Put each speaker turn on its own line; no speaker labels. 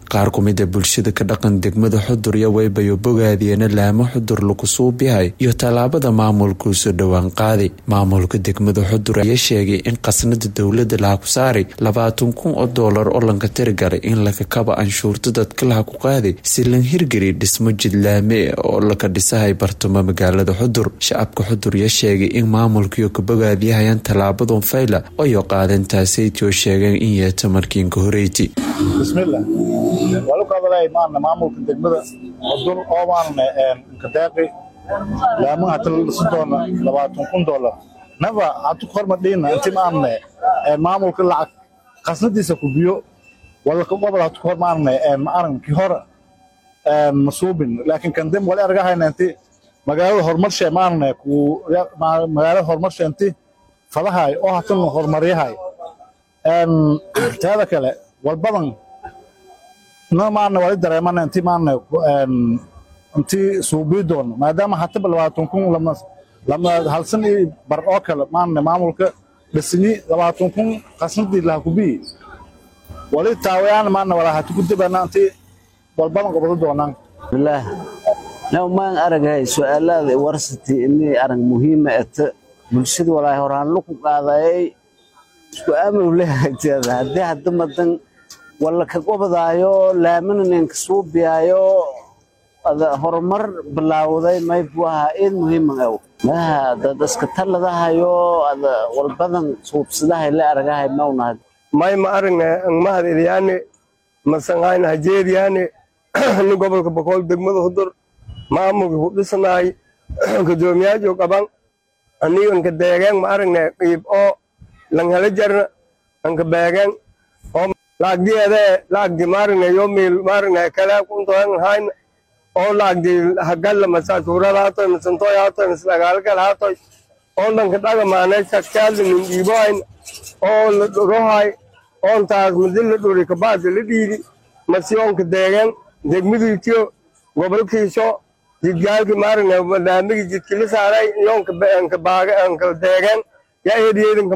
qaar kumid bulshada ka dhaqan degmada Xudur iyo waybayo bogaadiyana laamo Xudur lagu suubihay iyo talaabada maamulku soo dhawaan qaaday maamulka degmada Xudur ayaa sheegay in qasnada dawladda la ku saaray $20,000 oo lanka tirgalay in laga kaba anshuurta dadka la ku qaaday si lan hirgari dhismo jidlaame oo la ka dhisahay bartamo magaalada Xudur shacabka Xudur ayaa sheegay in maamulku ka bogaadiyayaan talaabadon fayla oo qaadan taasay oo sheegay in yeeta markiin ka horeeyay
bismillah wala qadalay maamulka degmada Xudur oo waan ka daaqay laamaha talada $20,000 naba aad ku hormadina intii maamulka lacag qasnadiisa ku biyo wala ka qabla aad ku hormaarnay maaranki hore masuubin laakiin kan dam wala argahayna intii magaalada horumarshay maarnay ku magaalada horumarshay intii falahay oo hatan horumaryahay taada kale walbadan maarna wali dareemana intii maarna intii suubidoon maadaama hatta $20,000 lama halsan bar oo kale maarna maamulka dhisni $20,000 qasnadii la ku bi wali taawayaan maarna wala hatu ku dibana intii walbadan gobol doonaan
billah law ma aragay su'aalaad warsati inay arag muhiim ah bulshada walaahi horaan lu ku qaaday isku aamul leeyahay hadda madan wala ka qobdaayo laamaneen ka suubiyayo horumar bilaawday may buuha in muhiim ah dad iska taladahayo walbadan suubsadahay la aragahay mawnaad
may ma aragna ma hadiyaan masangayn hajeediyaan ni gobolka boqol degmada Xudur maamulka ku dhisnay gudoomiyaha qaban aniga ka deegaan ma aragna qeyb oo lan hala jarna anka baagan oo laagdi marna yomil marna kala kuntoan hayn oo laagdi hagal masaatuurada haato santoy haato islagaalgal haato oo lan ka dhaga maanay sakal nin diibayn oo rohay oo taas mudil dhuri ka baad la dhiidi masiyoon ka deegaan degmadiiyo gobolkiiso jidgaalki marna barnaamij jidkii la saaray yoonka baaga anka deegaan yaa